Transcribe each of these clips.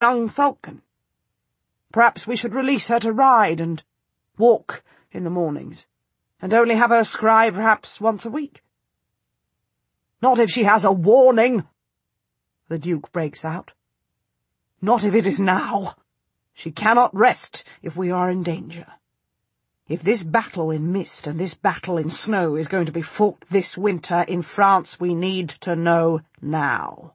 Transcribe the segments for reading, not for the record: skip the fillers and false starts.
young falcon. Perhaps we should release her to ride and walk in the mornings, and only have her scry perhaps once a week." "Not if she has a warning," the Duke breaks out. "Not if it is now. She cannot rest if we are in danger. If this battle in mist and this battle in snow is going to be fought this winter in France, we need to know now."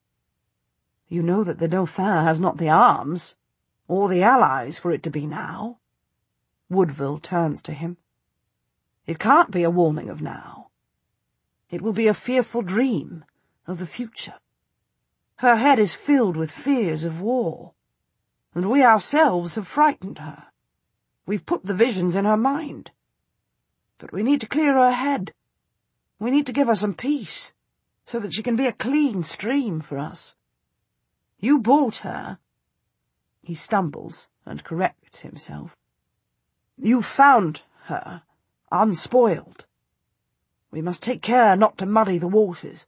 "You know that the Dauphin has not the arms, or the allies, for it to be now." Woodville turns to him. "It can't be a warning of now. It will be a fearful dream of the future. Her head is filled with fears of war, and we ourselves have frightened her. We've put the visions in her mind. But we need to clear her head. We need to give her some peace, so that she can be a clean stream for us. You bought her—" He stumbles and corrects himself. "You found her unspoiled. We must take care not to muddy the waters."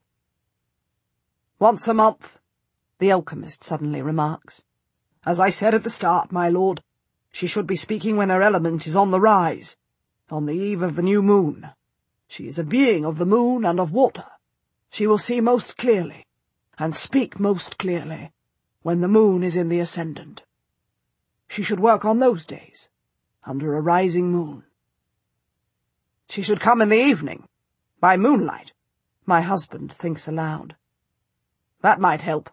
"Once a month," the alchemist suddenly remarks. "As I said at the start, my lord, she should be speaking when her element is on the rise, on the eve of the new moon. She is a being of the moon and of water. She will see most clearly, and speak most clearly, when the moon is in the ascendant. She should work on those days, under a rising moon." "She should come in the evening, by moonlight," my husband thinks aloud. "That might help."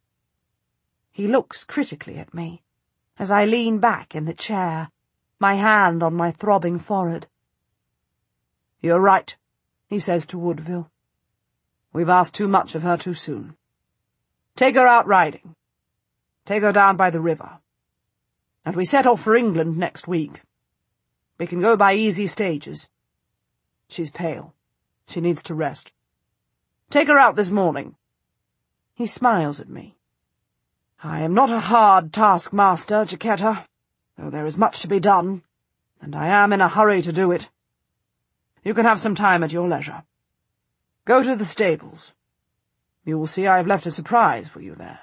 He looks critically at me, as I lean back in the chair, my hand on my throbbing forehead. "You're right," he says to Woodville. "We've asked too much of her too soon. Take her out riding. Take her down by the river. And we set off for England next week. We can go by easy stages. She's pale. She needs to rest. Take her out this morning." He smiles at me. "I am not a hard taskmaster, Jacquetta, though there is much to be done, and I am in a hurry to do it. You can have some time at your leisure. Go to the stables. You will see I have left a surprise for you there."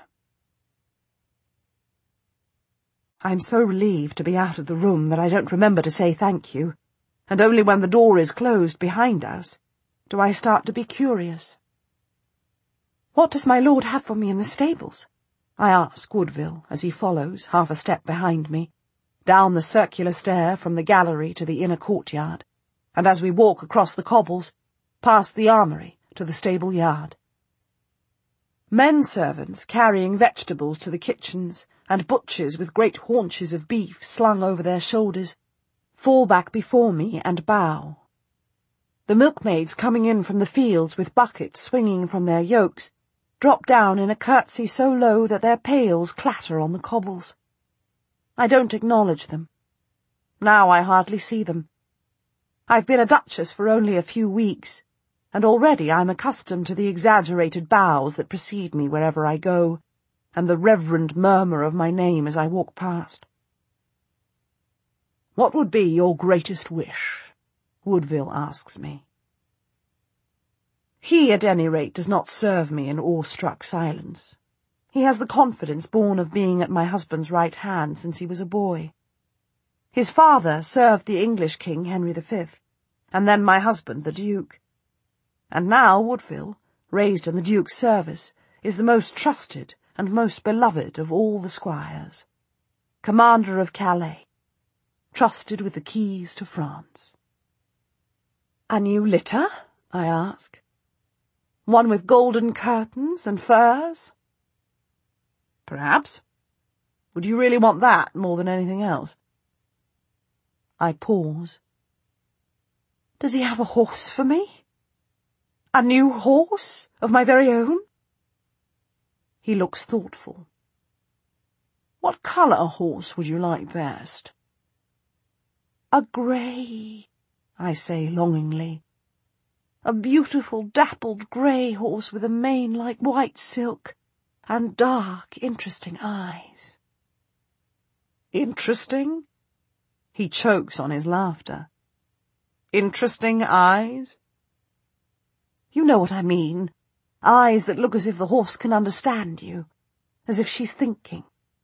I'm so relieved to be out of the room that I don't remember to say thank you, and only when the door is closed behind us do I start to be curious. "What does my lord have for me in the stables?" I ask Woodville as he follows, half a step behind me, down the circular stair from the gallery to the inner courtyard, and as we walk across the cobbles, past the armoury to the stable yard. Men servants carrying vegetables to the kitchens, and butchers with great haunches of beef slung over their shoulders, fall back before me and bow. The milkmaids coming in from the fields with buckets swinging from their yokes drop down in a curtsy so low that their pails clatter on the cobbles. I don't acknowledge them. Now I hardly see them. I've been a duchess for only a few weeks, and already I'm accustomed to the exaggerated bows that precede me wherever I go, and the reverent murmur of my name as I walk past. "What would be your greatest wish?" Woodville asks me. He, at any rate, does not serve me in awestruck silence. He has the confidence born of being at my husband's right hand since he was a boy. His father served the English king, Henry V, and then my husband, the Duke. And now Woodville, raised in the Duke's service, is the most trusted and most beloved of all the squires. Commander of Calais, trusted with the keys to France. "A new litter?" I ask. "One with golden curtains and furs?" "Perhaps. Would you really want that more than anything else?" I pause. "Does he have a horse for me? A new horse of my very own?" He looks thoughtful. "What colour horse would you like best?" "A grey," I say longingly. "A beautiful dappled grey horse with a mane like white silk, and dark, interesting eyes." "Interesting?" He chokes on his laughter. "Interesting eyes?" "You know what I mean. Eyes that look as if the horse can understand you, as if she's thinking.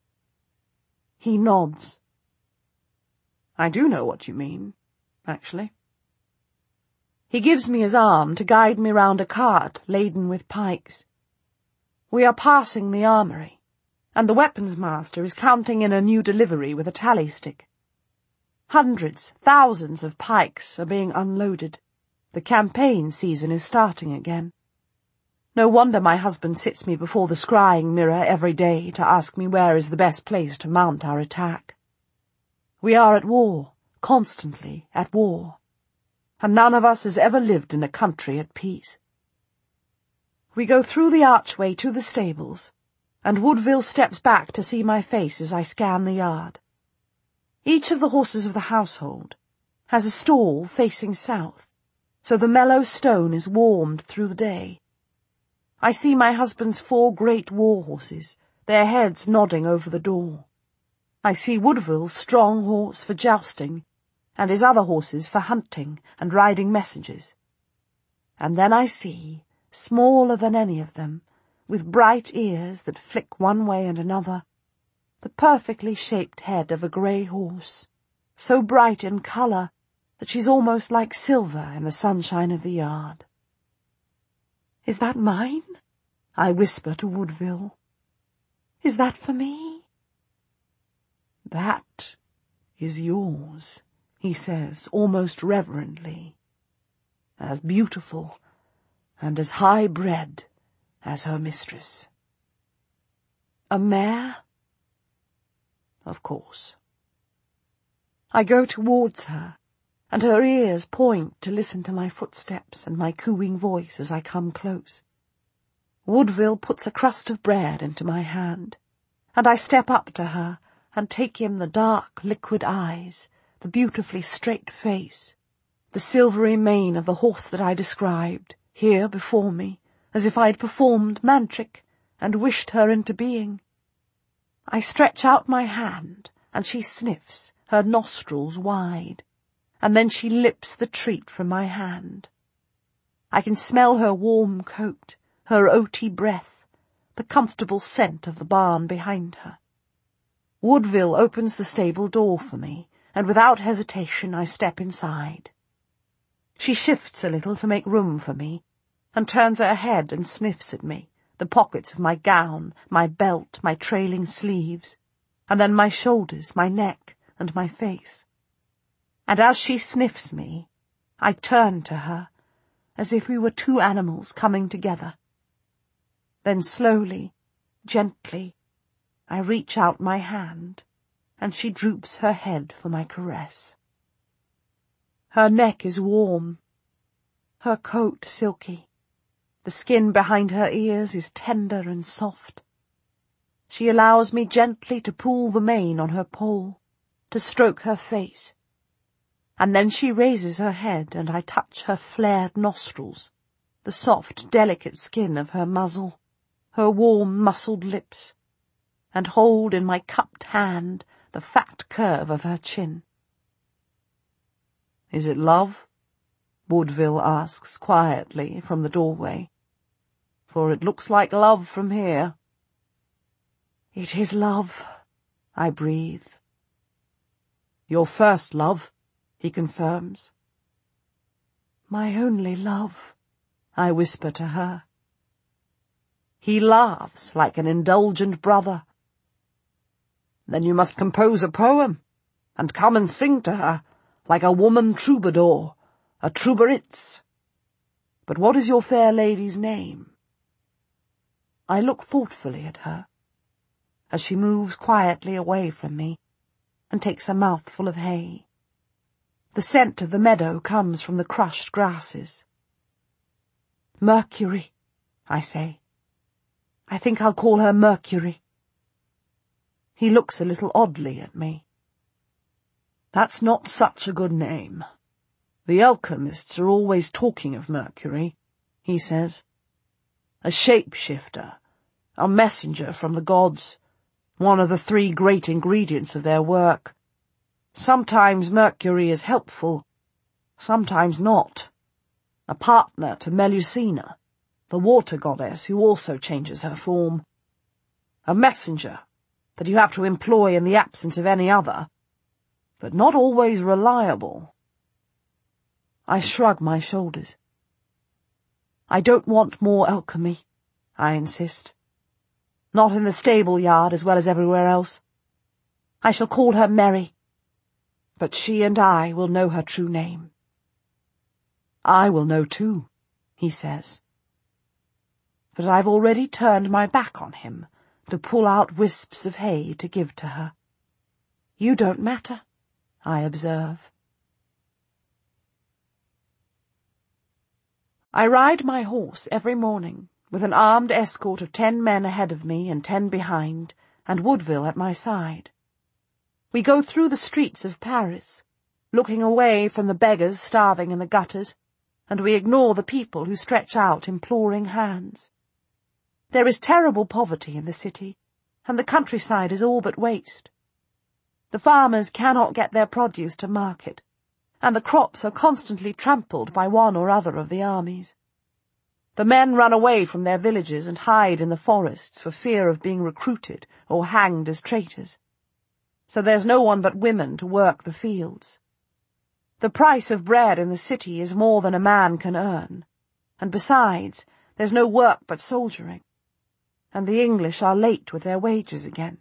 He nods. I do know what you mean, actually. He gives me his arm to guide me round a cart laden with pikes. We are passing the armoury, and the weapons master is counting in a new delivery with a tally stick. Hundreds, thousands of pikes are being unloaded. The campaign season is starting again. No wonder my husband sits me before the scrying mirror every day to ask me where is the best place to mount our attack. We are at war, constantly at war, and none of us has ever lived in a country at peace. We go through the archway to the stables, and Woodville steps back to see my face as I scan the yard. Each of the horses of the household has a stall facing south, so the mellow stone is warmed through the day. I see my husband's 4 great war horses, their heads nodding over the door. I see Woodville's strong horse for jousting, and his other horses for hunting and riding messages. And then I see, smaller than any of them, with bright ears that flick one way and another, the perfectly shaped head of a grey horse, so bright in colour that she's almost like silver in the sunshine of the yard. Is that mine? I whisper to Woodville. Is that for me? That is yours, he says, almost reverently, as beautiful and as high-bred as her mistress. A mare? Of course. I go towards her, and her ears point to listen to my footsteps and my cooing voice as I come close. Woodville puts a crust of bread into my hand, and I step up to her and take in the dark, liquid eyes, the beautifully straight face, the silvery mane of the horse that I described, here before me, as if I'd performed magic and wished her into being. I stretch out my hand, and she sniffs, her nostrils wide, and then she lips the treat from my hand. I can smell her warm coat, her oaty breath, the comfortable scent of the barn behind her. Woodville opens the stable door for me, and without hesitation I step inside. She shifts a little to make room for me, and turns her head and sniffs at me, the pockets of my gown, my belt, my trailing sleeves, and then my shoulders, my neck, and my face. And as she sniffs me, I turn to her, as if we were 2 animals coming together. Then slowly, gently, I reach out my hand, and she droops her head for my caress. Her neck is warm, her coat silky, the skin behind her ears is tender and soft. She allows me gently to pull the mane on her poll, to stroke her face, and then she raises her head and I touch her flared nostrils, the soft, delicate skin of her muzzle, her warm, muscled lips, and hold in my cupped hand the fat curve of her chin. "Is it love?" Woodville asks quietly from the doorway. "For it looks like love from here." "It is love," I breathe. "Your first love," he confirms. "My only love," I whisper to her. He laughs like an indulgent brother. "Then you must compose a poem, and come and sing to her, like a woman troubadour, a troubaritz. But what is your fair lady's name?" I look thoughtfully at her, as she moves quietly away from me, and takes a mouthful of hay. The scent of the meadow comes from the crushed grasses. "Mercury," I say. "I think I'll call her Mercury." He looks a little oddly at me. "That's not such a good name. The alchemists are always talking of Mercury," he says. "A shape-shifter, a messenger from the gods, one of the 3 great ingredients of their work. Sometimes Mercury is helpful, sometimes not. A partner to Melusina, the water goddess who also changes her form. A messenger, that you have to employ in the absence of any other, but not always reliable. I shrug my shoulders. I don't want more alchemy, I insist. Not in the stable yard as well as everywhere else. I shall call her Mary, but she and I will know her true name. I will know too, he says. But I've already turned my back on him to pull out wisps of hay to give to her. You don't matter, I observe. I ride my horse every morning, with an armed escort of 10 men ahead of me and 10 behind, and Woodville at my side. We go through the streets of Paris, looking away from the beggars starving in the gutters, and we ignore the people who stretch out imploring hands. There is terrible poverty in the city, and the countryside is all but waste. The farmers cannot get their produce to market, and the crops are constantly trampled by one or other of the armies. The men run away from their villages and hide in the forests for fear of being recruited or hanged as traitors. So there's no one but women to work the fields. The price of bread in the city is more than a man can earn, and besides, there's no work but soldiering, and the English are late with their wages again.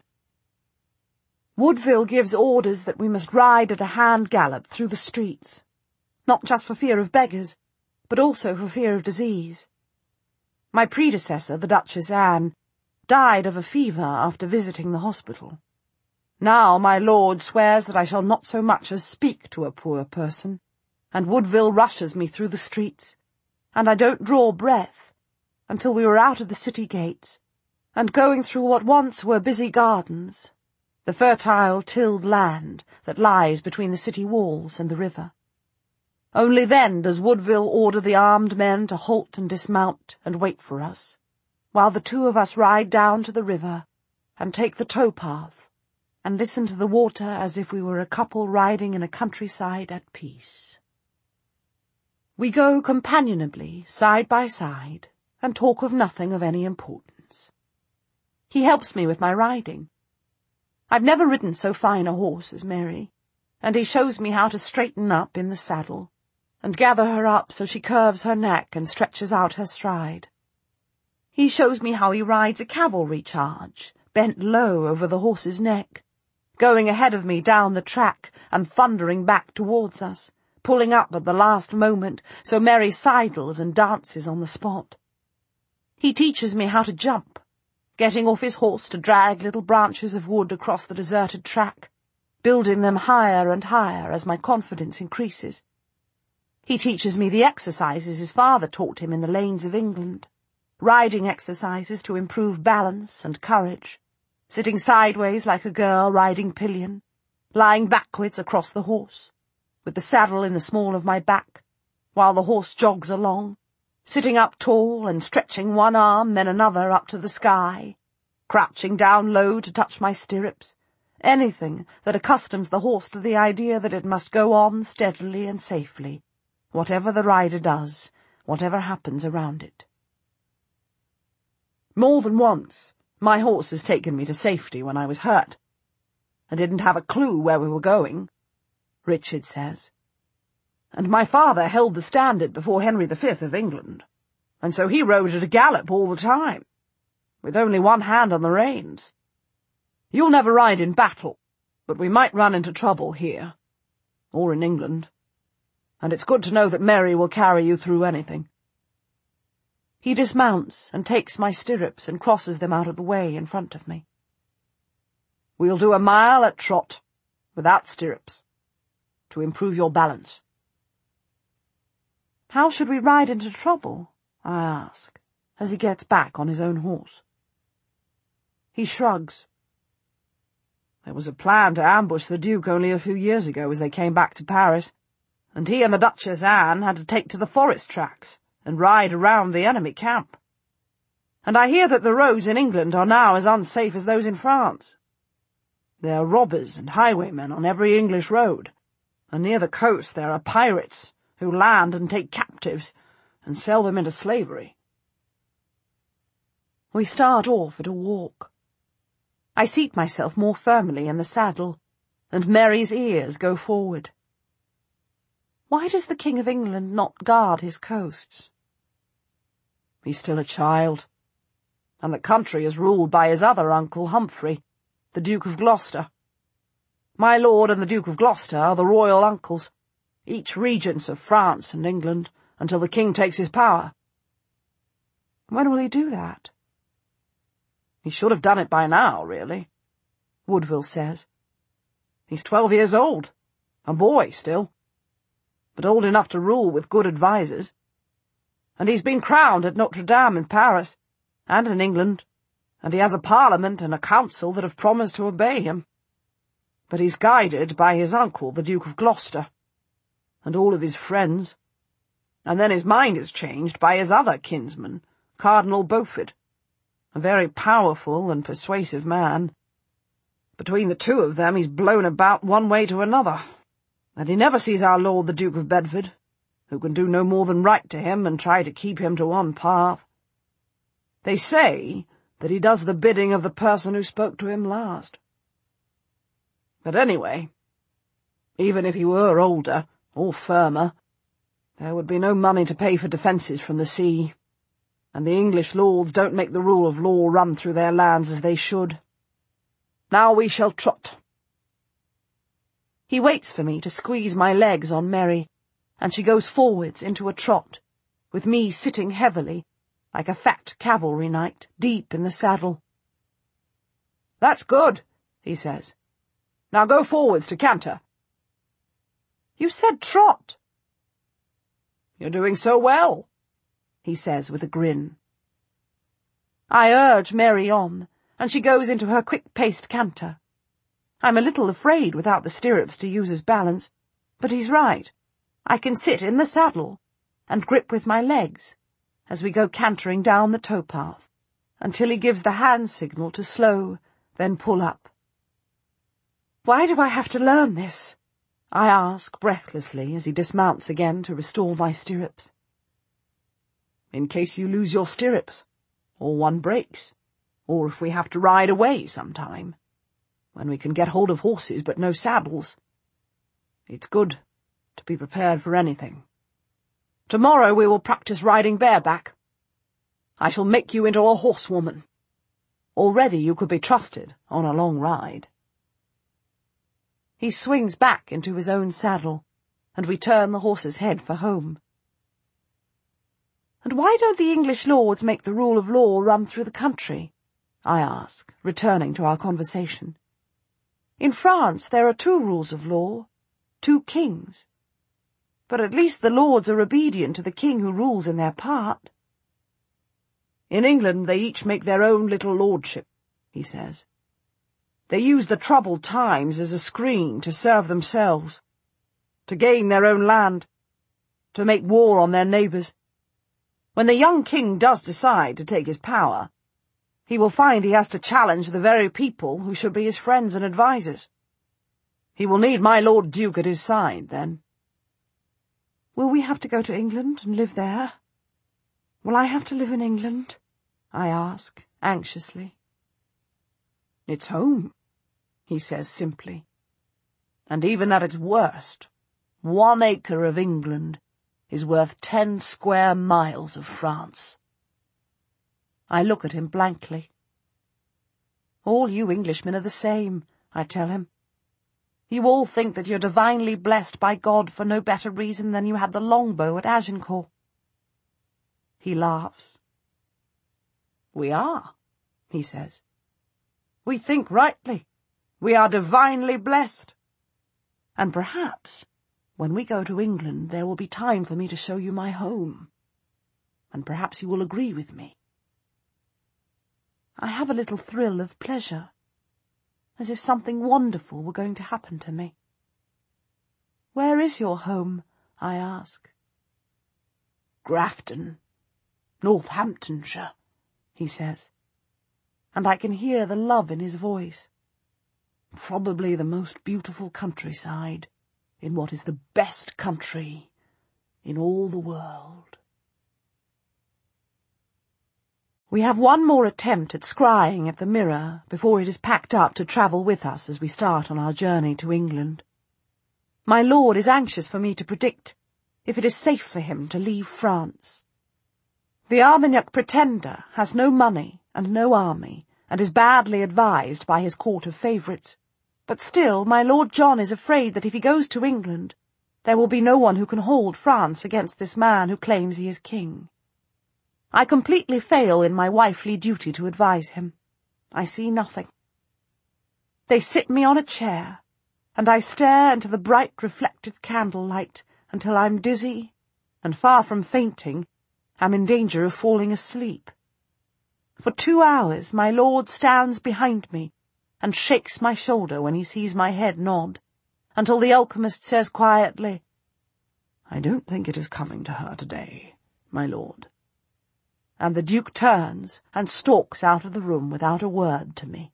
Woodville gives orders that we must ride at a hand gallop through the streets, not just for fear of beggars, but also for fear of disease. My predecessor, the Duchess Anne, died of a fever after visiting the hospital. Now my lord swears that I shall not so much as speak to a poor person, and Woodville rushes me through the streets, and I don't draw breath until we were out of the city gates, and going through what once were busy gardens, the fertile tilled land that lies between the city walls and the river. Only then does Woodville order the armed men to halt and dismount and wait for us, while the 2 of us ride down to the river and take the towpath and listen to the water as if we were a couple riding in a countryside at peace. We go companionably, side by side, and talk of nothing of any importance. He helps me with my riding. I've never ridden so fine a horse as Mary, and he shows me how to straighten up in the saddle, and gather her up so she curves her neck and stretches out her stride. He shows me how he rides a cavalry charge, bent low over the horse's neck, going ahead of me down the track and thundering back towards us, pulling up at the last moment so Mary sidles and dances on the spot. He teaches me how to jump, getting off his horse to drag little branches of wood across the deserted track, building them higher and higher as my confidence increases. He teaches me the exercises his father taught him in the lanes of England, riding exercises to improve balance and courage, sitting sideways like a girl riding pillion, lying backwards across the horse, with the saddle in the small of my back, while the horse jogs along, sitting up tall and stretching one arm then another up to the sky, crouching down low to touch my stirrups, anything that accustoms the horse to the idea that it must go on steadily and safely, whatever the rider does, whatever happens around it. More than once, my horse has taken me to safety when I was hurt. I didn't have a clue where we were going, Richard says. And my father held the standard before Henry V of England, and so he rode at a gallop all the time, with only one hand on the reins. You'll never ride in battle, but we might run into trouble here, or in England, and it's good to know that Mary will carry you through anything. He dismounts and takes my stirrups and crosses them out of the way in front of me. We'll do a mile at trot, without stirrups, to improve your balance. How should we ride into trouble? I ask, as he gets back on his own horse. He shrugs. There was a plan to ambush the Duke only a few years ago as they came back to Paris, and he and the Duchess Anne had to take to the forest tracks and ride around the enemy camp. And I hear that the roads in England are now as unsafe as those in France. There are robbers and highwaymen on every English road, and near the coast there are pirates who land and take captives and sell them into slavery. We start off at a walk. I seat myself more firmly in the saddle, and Mary's ears go forward. Why does the King of England not guard his coasts? He's still a child, and the country is ruled by his other uncle, Humphrey, the Duke of Gloucester. My lord and the Duke of Gloucester are the royal uncles, each regents of France and England, until the king takes his power. When will he do that? He should have done it by now, really, Woodville says. He's 12 years old, a boy still, but old enough to rule with good advisers. And he's been crowned at Notre Dame in Paris, and in England, and he has a parliament and a council that have promised to obey him. But he's guided by his uncle, the Duke of Gloucester, and all of his friends, and then his mind is changed by his other kinsman, Cardinal Beaufort, a very powerful and persuasive man. Between the two of them he's blown about one way to another, and he never sees our lord the Duke of Bedford, who can do no more than write to him and try to keep him to one path. They say that he does the bidding of the person who spoke to him last. But anyway, even if he were older, or firmer, there would be no money to pay for defences from the sea, and the English lords don't make the rule of law run through their lands as they should. Now we shall trot. He waits for me to squeeze my legs on Mary, and she goes forwards into a trot, with me sitting heavily, like a fat cavalry knight, deep in the saddle. "That's good," he says. "Now go forwards to canter." "You said trot." "You're doing so well," he says with a grin. I urge Mary on, and she goes into her quick-paced canter. I'm a little afraid without the stirrups to use as balance, but he's right. I can sit in the saddle and grip with my legs as we go cantering down the towpath until he gives the hand signal to slow, then pull up. Why do I have to learn this? I ask breathlessly as he dismounts again to restore my stirrups. In case you lose your stirrups, or one breaks, or if we have to ride away sometime, when we can get hold of horses but no saddles. It's good to be prepared for anything. Tomorrow we will practice riding bareback. I shall make you into a horsewoman. Already you could be trusted on a long ride. He swings back into his own saddle, and we turn the horse's head for home. And why don't the English lords make the rule of law run through the country? I ask, returning to our conversation. In France there are 2 rules of law, 2 kings. But at least the lords are obedient to the king who rules in their part. In England they each make their own little lordship, he says. They use the troubled times as a screen to serve themselves, to gain their own land, to make war on their neighbours. When the young king does decide to take his power, he will find he has to challenge the very people who should be his friends and advisers. He will need my Lord Duke at his side, then. Will we have to go to England and live there? Will I have to live in England? I ask, anxiously. It's home, he says simply. And even at its worst, 1 acre of England is worth 10 square miles of France. I look at him blankly. All you Englishmen are the same, I tell him. You all think that you're divinely blessed by God for no better reason than you had the longbow at Agincourt. He laughs. We are, he says. We think rightly. We are divinely blessed. And perhaps, when we go to England, there will be time for me to show you my home. And perhaps you will agree with me. I have a little thrill of pleasure, as if something wonderful were going to happen to me. Where is your home? I ask. Grafton, Northamptonshire, he says, and I can hear the love in his voice. Probably the most beautiful countryside in what is the best country in all the world. We have one more attempt at scrying at the mirror before it is packed up to travel with us as we start on our journey to England. My lord is anxious for me to predict if it is safe for him to leave France. The Armagnac pretender has no money and no army, and is badly advised by his court of favourites, but still my Lord John is afraid that if he goes to England, there will be no one who can hold France against this man who claims he is king. I completely fail in my wifely duty to advise him. I see nothing. They sit me on a chair, and I stare into the bright reflected candlelight until I'm dizzy, and far from fainting, am in danger of falling asleep. For 2 hours my lord stands behind me, and shakes my shoulder when he sees my head nod, until the alchemist says quietly, "I don't think it is coming to her today, my lord." And the Duke turns and stalks out of the room without a word to me.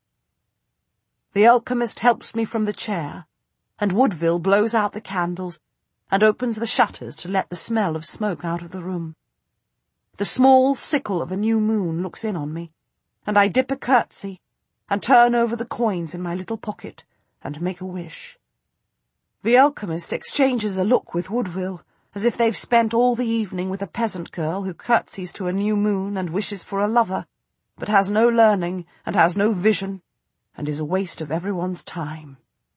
The alchemist helps me from the chair, and Woodville blows out the candles and opens the shutters to let the smell of smoke out of the room. The small sickle of a new moon looks in on me, and I dip a curtsy and turn over the coins in my little pocket and make a wish. The alchemist exchanges a look with Woodville, as if they've spent all the evening with a peasant girl who curtsies to a new moon and wishes for a lover, but has no learning and has no vision, and is a waste of everyone's time.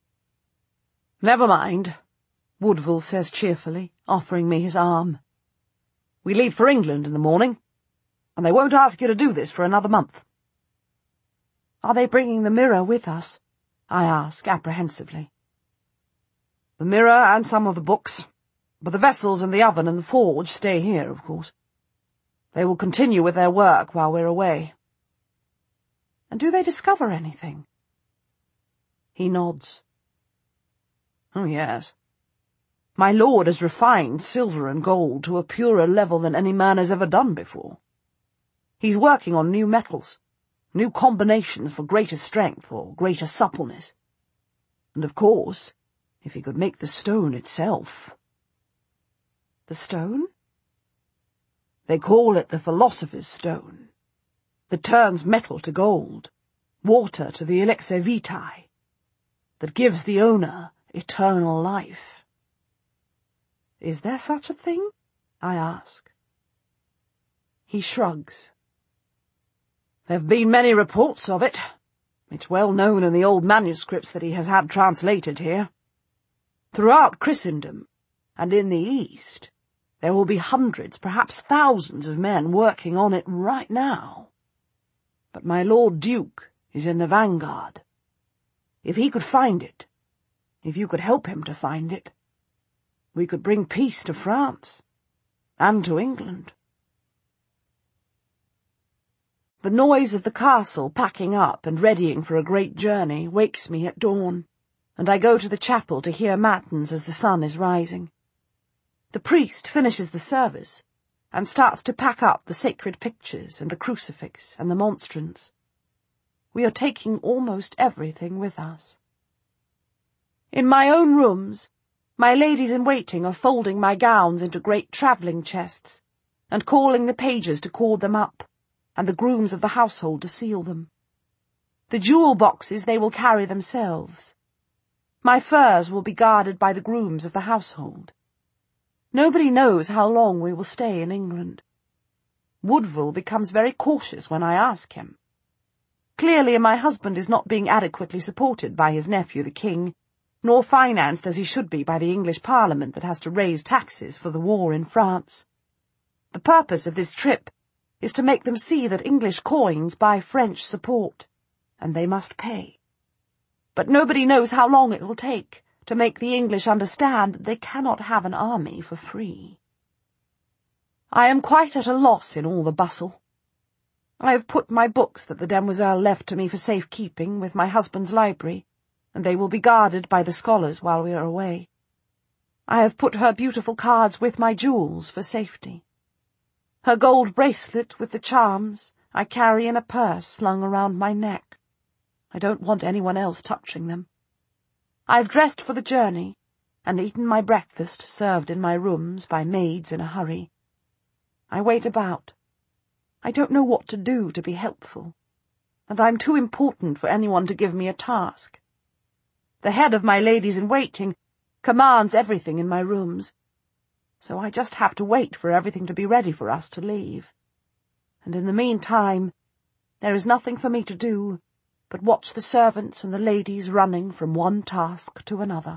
"Never mind," Woodville says cheerfully, offering me his arm. "We leave for England in the morning, and they won't ask you to do this for another month." "Are they bringing the mirror with us?" I ask apprehensively. "The mirror and some of the books, but the vessels and the oven and the forge stay here, of course. They will continue with their work while we're away." "And do they discover anything?" He nods. "Oh, yes. My lord has refined silver and gold to a purer level than any man has ever done before. He's working on new metals, new combinations for greater strength or greater suppleness. And of course, if he could make the stone itself—" "The stone?" "They call it the Philosopher's Stone, that turns metal to gold, water to the elixir vitae, that gives the owner eternal life." "Is there such a thing?" I ask. He shrugs. "There have been many reports of it. It's well known in the old manuscripts that he has had translated here. Throughout Christendom, and in the East, there will be hundreds, perhaps thousands of men working on it right now. But my Lord Duke is in the vanguard. If he could find it, if you could help him to find it, we could bring peace to France, and to England." The noise of the castle packing up and readying for a great journey wakes me at dawn, and I go to the chapel to hear matins as the sun is rising. The priest finishes the service and starts to pack up the sacred pictures and the crucifix and the monstrance. We are taking almost everything with us. In my own rooms, my ladies-in-waiting are folding my gowns into great travelling chests and calling the pages to cord them up, and the grooms of the household to seal them. The jewel boxes they will carry themselves. My furs will be guarded by the grooms of the household. Nobody knows how long we will stay in England. Woodville becomes very cautious when I ask him. Clearly my husband is not being adequately supported by his nephew the king, nor financed as he should be by the English Parliament that has to raise taxes for the war in France. The purpose of this trip is to make them see that English coins buy French support, and they must pay. But nobody knows how long it will take to make the English understand that they cannot have an army for free. I am quite at a loss in all the bustle. I have put my books that the demoiselle left to me for safe-keeping with my husband's library, and they will be guarded by the scholars while we are away. I have put her beautiful cards with my jewels for safety. Her gold bracelet with the charms I carry in a purse slung around my neck. I don't want anyone else touching them. I've dressed for the journey, and eaten my breakfast served in my rooms by maids in a hurry. I wait about. I don't know what to do to be helpful, and I'm too important for anyone to give me a task. The head of my ladies-in-waiting commands everything in my rooms, so I just have to wait for everything to be ready for us to leave. And in the meantime, there is nothing for me to do but watch the servants and the ladies running from one task to another.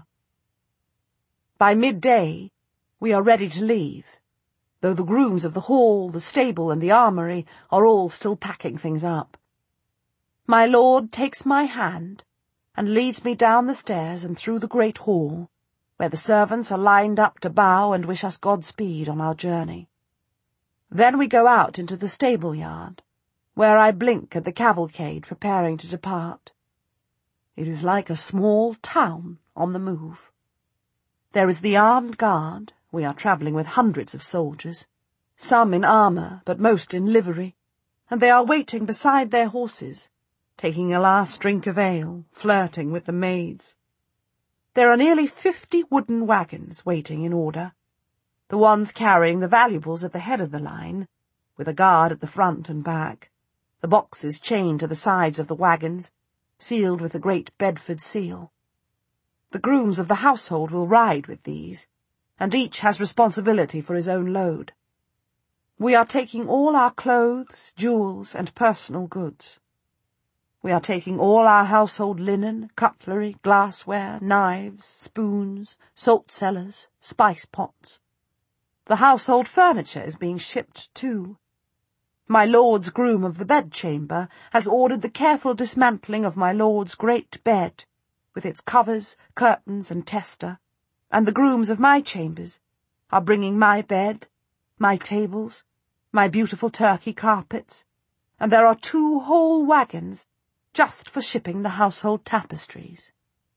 By midday, we are ready to leave, though the grooms of the hall, the stable, and the armoury are all still packing things up. My lord takes my hand and leads me down the stairs and through the great hall, where the servants are lined up to bow and wish us Godspeed on our journey. Then we go out into the stable-yard, where I blink at the cavalcade preparing to depart. It is like a small town on the move. There is the armed guard. We are travelling with hundreds of soldiers, some in armour, but most in livery, and they are waiting beside their horses, taking a last drink of ale, flirting with the maids. There are nearly 50 wooden wagons waiting in order, the ones carrying the valuables at the head of the line, with a guard at the front and back, the boxes chained to the sides of the wagons, sealed with the great Bedford seal. The grooms of the household will ride with these, and each has responsibility for his own load. We are taking all our clothes, jewels, and personal goods. We are taking all our household linen, cutlery, glassware, knives, spoons, salt cellars, spice pots. The household furniture is being shipped too. My lord's groom of the bedchamber has ordered the careful dismantling of my lord's great bed, with its covers, curtains, and tester, and the grooms of my chambers are bringing my bed, my tables, my beautiful Turkey carpets, and there are 2 whole wagons just for shipping the household tapestries.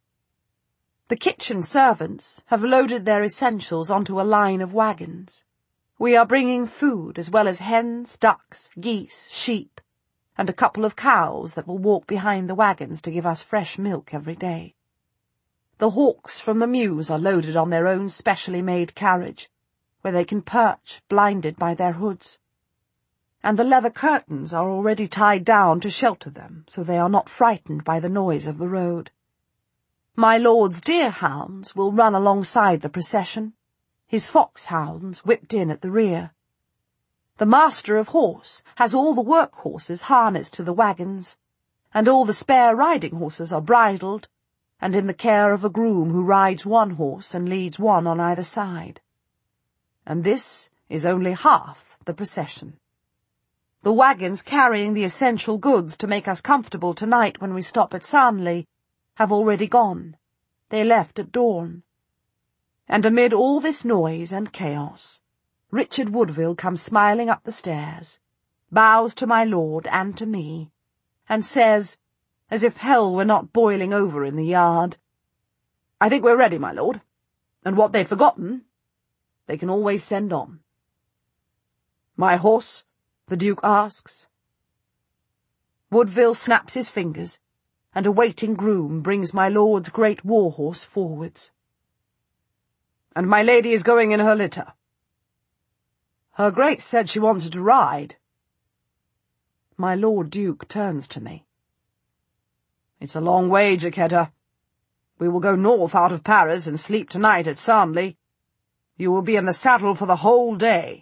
The kitchen servants have loaded their essentials onto a line of wagons. We are bringing food as well as hens, ducks, geese, sheep, and a couple of cows that will walk behind the wagons to give us fresh milk every day. The hawks from the mews are loaded on their own specially made carriage, where they can perch, blinded by their hoods. And the leather curtains are already tied down to shelter them, so they are not frightened by the noise of the road. My lord's deerhounds will run alongside the procession, his foxhounds whipped in at the rear. The master of horse has all the work horses harnessed to the wagons, and all the spare riding horses are bridled, and in the care of a groom who rides one horse and leads one on either side. And this is only half the procession. The wagons carrying the essential goods to make us comfortable tonight when we stop at Sarnley have already gone. They left at dawn. And amid all this noise and chaos, Richard Woodville comes smiling up the stairs, bows to my lord and to me, and says, as if hell were not boiling over in the yard, "I think we're ready, my lord, and what they've forgotten, they can always send on." "My horse?" the Duke asks. Woodville snaps his fingers, and a waiting groom brings my lord's great war-horse forwards. "And my lady is going in her litter?" "Her Grace said she wanted to ride." My Lord Duke turns to me. "It's a long way, Jacquetta. We will go north out of Paris and sleep tonight at Sarnley. You will be in the saddle for the whole day."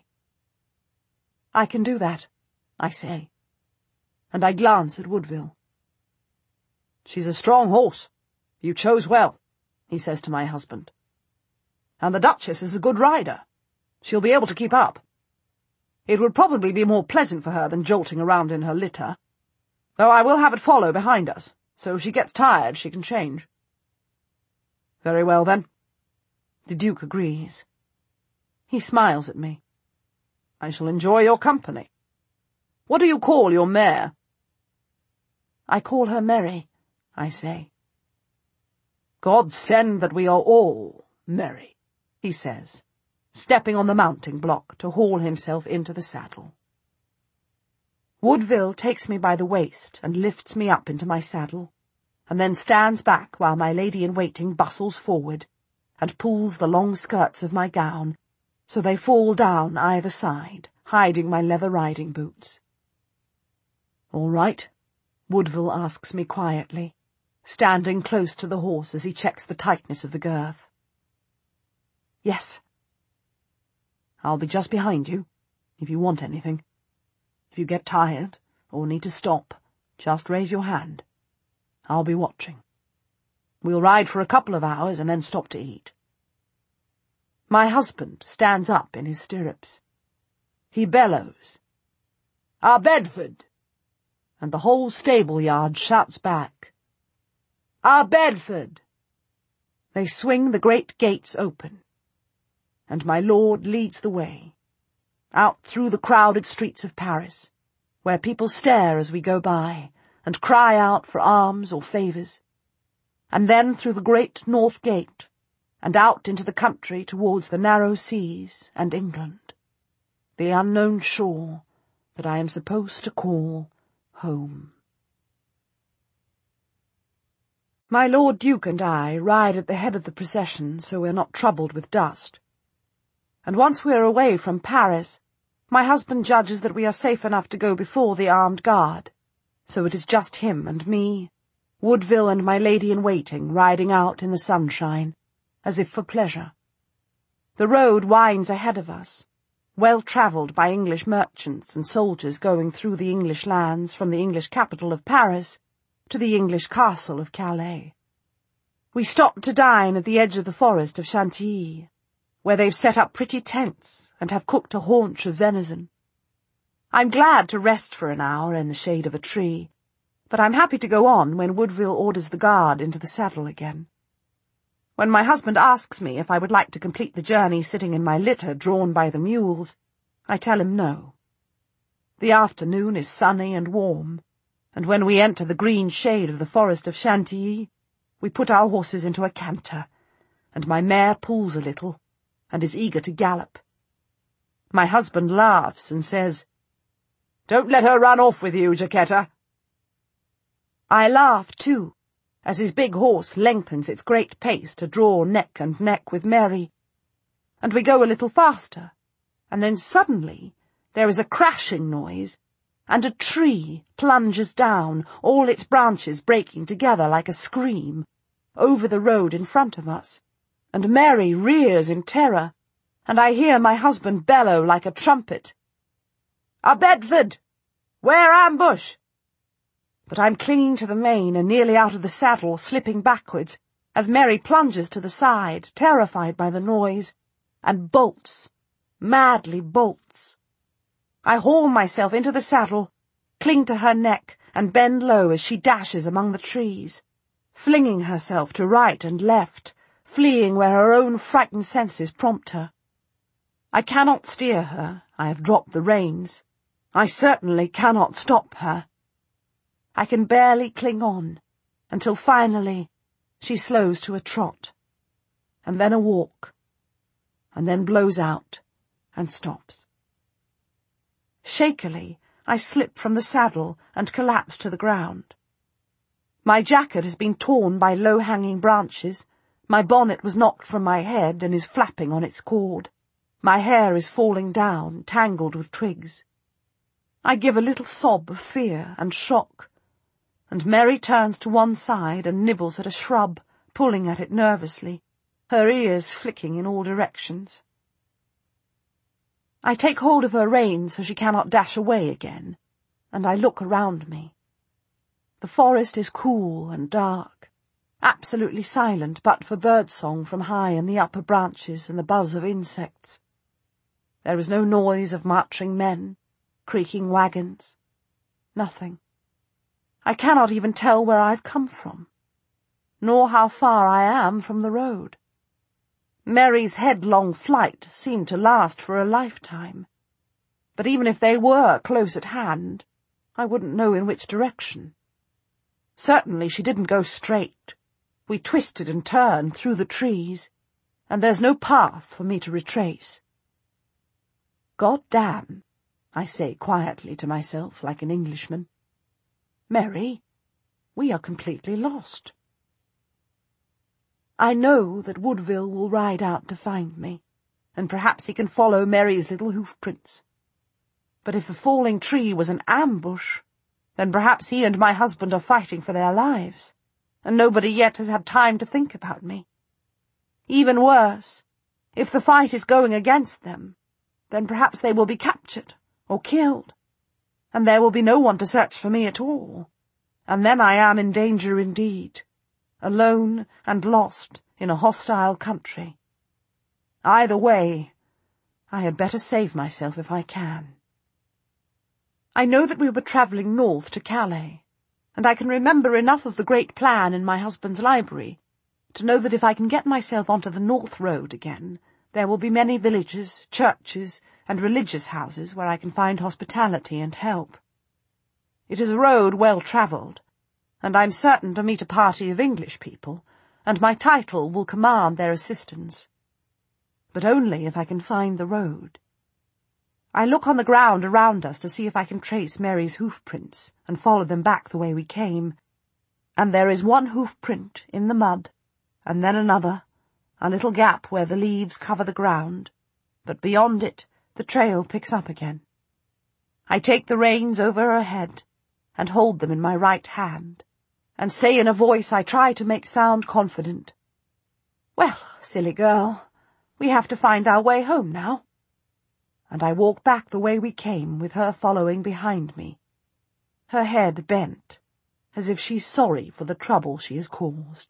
"I can do that," I say, and I glance at Woodville. "She's a strong horse. You chose well," he says to my husband. "And the Duchess is a good rider. She'll be able to keep up. It would probably be more pleasant for her than jolting around in her litter, though I will have it follow behind us, so if she gets tired she can change." "Very well, then." The Duke agrees. He smiles at me. "I shall enjoy your company. What do you call your mare?" "I call her Mary," I say. "God send that we are all merry," he says, stepping on the mounting block to haul himself into the saddle. Woodville takes me by the waist and lifts me up into my saddle, and then stands back while my lady-in-waiting bustles forward and pulls the long skirts of my gown so they fall down either side, hiding my leather riding boots. "All right?" Woodville asks me quietly, standing close to the horse as he checks the tightness of the girth. "Yes." "I'll be just behind you, if you want anything. If you get tired, or need to stop, just raise your hand. I'll be watching. We'll ride for a couple of hours and then stop to eat." My husband stands up in his stirrups. He bellows, "Our Bedford!" and the whole stable-yard shouts back, "Our Bedford!" They swing the great gates open, and my lord leads the way, out through the crowded streets of Paris, where people stare as we go by, and cry out for alms or favours, and then through the great North Gate, and out into the country towards the narrow seas and England, the unknown shore that I am supposed to call home. My Lord Duke and I ride at the head of the procession so we're not troubled with dust. And once we are away from Paris, my husband judges that we are safe enough to go before the armed guard, so it is just him and me, Woodville and my lady-in-waiting, riding out in the sunshine, as if for pleasure. The road winds ahead of us, well travelled by English merchants and soldiers going through the English lands from the English capital of Paris to the English castle of Calais. We stop to dine at the edge of the forest of Chantilly, where they've set up pretty tents and have cooked a haunch of venison. I'm glad to rest for an hour in the shade of a tree, but I'm happy to go on when Woodville orders the guard into the saddle again. When my husband asks me if I would like to complete the journey sitting in my litter drawn by the mules, I tell him no. The afternoon is sunny and warm, and when we enter the green shade of the forest of Chantilly, we put our horses into a canter, and my mare pulls a little, and is eager to gallop. My husband laughs and says, "Don't let her run off with you, Jacquetta." I laugh too, as his big horse lengthens its great pace to draw neck and neck with Mary, and we go a little faster, and then suddenly there is a crashing noise, and a tree plunges down, all its branches breaking together like a scream, over the road in front of us, and Mary rears in terror, and I hear my husband bellow like a trumpet, "Our Bedford! 'Ware ambush!" But I'm clinging to the mane and nearly out of the saddle, slipping backwards, as Mary plunges to the side, terrified by the noise, and bolts, madly bolts. I haul myself into the saddle, cling to her neck, and bend low as she dashes among the trees, flinging herself to right and left, fleeing where her own frightened senses prompt her. I cannot steer her, I have dropped the reins. I certainly cannot stop her. I can barely cling on, until finally she slows to a trot, and then a walk, and then blows out and stops. Shakily, I slip from the saddle and collapse to the ground. My jacket has been torn by low-hanging branches, my bonnet was knocked from my head and is flapping on its cord. My hair is falling down, tangled with twigs. I give a little sob of fear and shock, and Mary turns to one side and nibbles at a shrub, pulling at it nervously, her ears flicking in all directions. I take hold of her reins so she cannot dash away again, and I look around me. The forest is cool and dark, absolutely silent but for birdsong from high in the upper branches and the buzz of insects. There is no noise of marching men, creaking wagons, nothing. I cannot even tell where I've come from, nor how far I am from the road. Mary's headlong flight seemed to last for a lifetime, but even if they were close at hand, I wouldn't know in which direction. Certainly she didn't go straight. We twisted and turned through the trees, and there's no path for me to retrace. God damn, I say quietly to myself like an Englishman. Mary, we are completely lost. I know that Woodville will ride out to find me, and perhaps he can follow Mary's little hoof-prints. But if the falling tree was an ambush, then perhaps he and my husband are fighting for their lives, and nobody yet has had time to think about me. Even worse, if the fight is going against them, then perhaps they will be captured or killed, and there will be no one to search for me at all, and then I am in danger indeed, alone and lost in a hostile country. Either way, I had better save myself if I can. I know that we were travelling north to Calais, and I can remember enough of the great plan in my husband's library to know that if I can get myself onto the North Road again, there will be many villages, churches, and religious houses where I can find hospitality and help. It is a road well travelled, and I'm certain to meet a party of English people, and my title will command their assistance. But only if I can find the road. I look on the ground around us to see if I can trace Mary's hoof-prints and follow them back the way we came, and there is one hoof-print in the mud, and then another, a little gap where the leaves cover the ground, but beyond it the trail picks up again. I take the reins over her head and hold them in my right hand, and say in a voice I try to make sound confident, "Well, silly girl, we have to find our way home now." And I walk back the way we came, with her following behind me, her head bent, as if she's sorry for the trouble she has caused.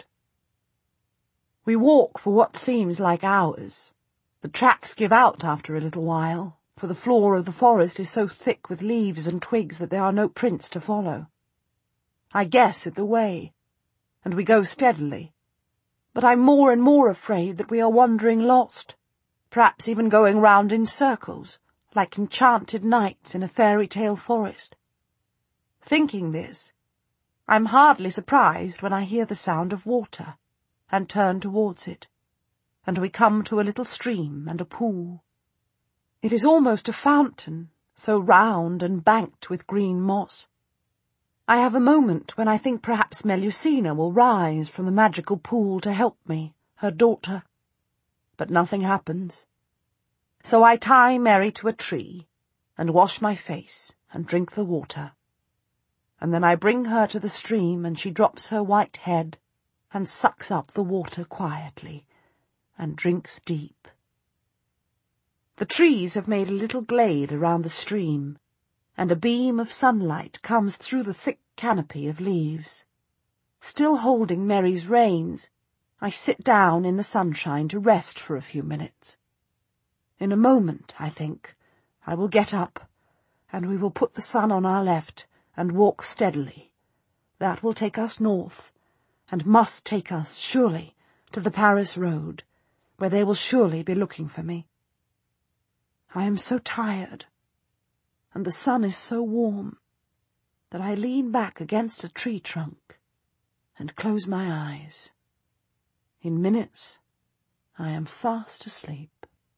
We walk for what seems like hours. The tracks give out after a little while, for the floor of the forest is so thick with leaves and twigs that there are no prints to follow. I guess at the way, and we go steadily, but I'm more and more afraid that we are wandering lost, perhaps even going round in circles, like enchanted knights in a fairy-tale forest. Thinking this, I'm hardly surprised when I hear the sound of water, and turn towards it, and we come to a little stream and a pool. It is almost a fountain, so round and banked with green moss. I have a moment when I think perhaps Melusina will rise from the magical pool to help me, her daughter. But nothing happens. So I tie Mary to a tree, and wash my face, and drink the water. And then I bring her to the stream, and she drops her white head, and sucks up the water quietly, and drinks deep. The trees have made a little glade around the stream, and a beam of sunlight comes through the thick canopy of leaves. Still holding Mary's reins, I sit down in the sunshine to rest for a few minutes. In a moment, I think, I will get up, and we will put the sun on our left and walk steadily. That will take us north, and must take us, surely, to the Paris road, where they will surely be looking for me. I am so tired, and the sun is so warm, that I lean back against a tree trunk and close my eyes. In minutes, I am fast asleep.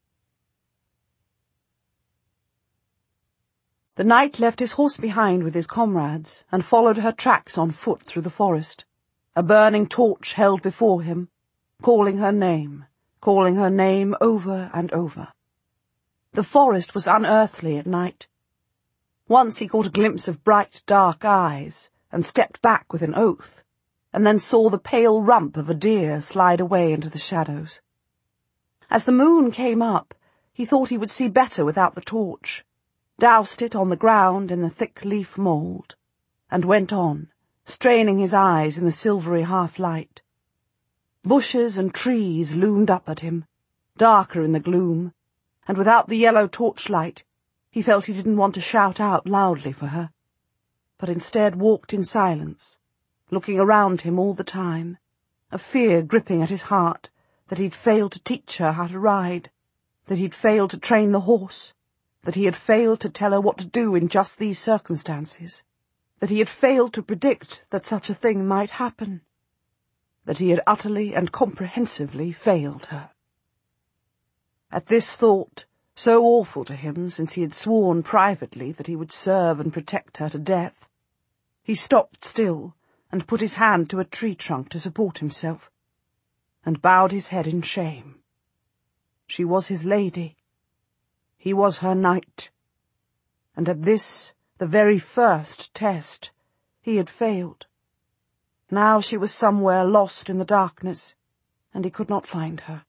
The knight left his horse behind with his comrades, and followed her tracks on foot through the forest, a burning torch held before him, calling her name over and over. The forest was unearthly at night. Once he caught a glimpse of bright, dark eyes, and stepped back with an oath, and then saw the pale rump of a deer slide away into the shadows. As the moon came up, he thought he would see better without the torch, doused it on the ground in the thick leaf mould, and went on, straining his eyes in the silvery half-light. Bushes and trees loomed up at him, darker in the gloom, and without the yellow torchlight, he felt he didn't want to shout out loudly for her, but instead walked in silence, looking around him all the time, a fear gripping at his heart that he'd failed to teach her how to ride, that he'd failed to train the horse, that he had failed to tell her what to do in just these circumstances, that he had failed to predict that such a thing might happen, that he had utterly and comprehensively failed her. At this thought, so awful to him since he had sworn privately that he would serve and protect her to death, he stopped still and put his hand to a tree trunk to support himself, and bowed his head in shame. She was his lady. He was her knight. And at this, the very first test, He had failed. Now she was somewhere lost in the darkness, and he could not find her.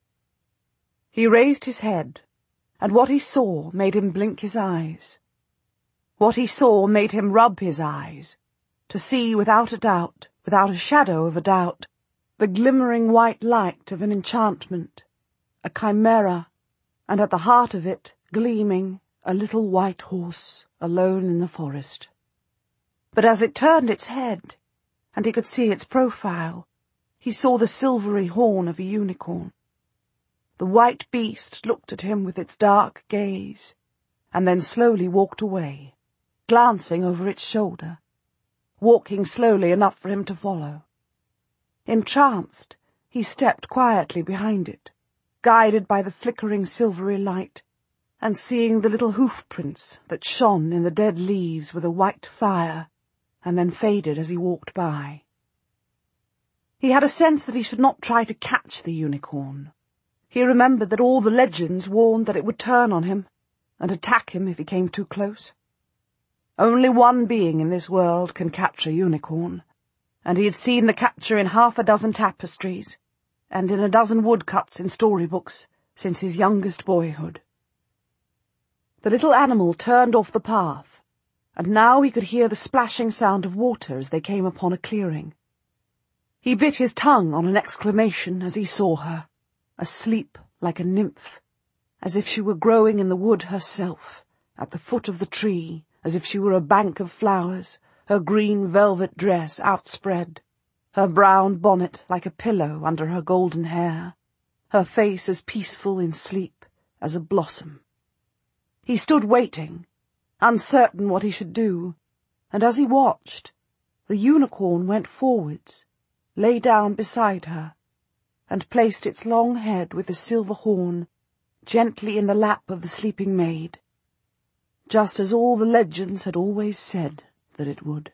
He raised his head, and what he saw made him blink his eyes. What he saw made him rub his eyes, to see without a doubt, without a shadow of a doubt, the glimmering white light of an enchantment, a chimera, and at the heart of it, gleaming, a little white horse, alone in the forest. But as it turned its head, and he could see its profile, he saw the silvery horn of a unicorn. The white beast looked at him with its dark gaze, and then slowly walked away, glancing over its shoulder, walking slowly enough for him to follow. Entranced, he stepped quietly behind it, guided by the flickering silvery light, and seeing the little hoof-prints that shone in the dead leaves with a white fire, and then faded as he walked by. He had a sense that he should not try to catch the unicorn. He remembered that all the legends warned that it would turn on him, and attack him if he came too close. Only one being in this world can catch a unicorn, and he had seen the capture in 6 tapestries, and in 12 woodcuts in storybooks, since his youngest boyhood. The little animal turned off the path, and now he could hear the splashing sound of water as they came upon a clearing. He bit his tongue on an exclamation as he saw her, asleep like a nymph, as if she were growing in the wood herself, at the foot of the tree, as if she were a bank of flowers, her green velvet dress outspread, her brown bonnet like a pillow under her golden hair, her face as peaceful in sleep as a blossom. He stood waiting, uncertain what he should do, and as he watched, the unicorn went forwards, lay down beside her, and placed its long head with the silver horn gently in the lap of the sleeping maid, just as all the legends had always said that it would.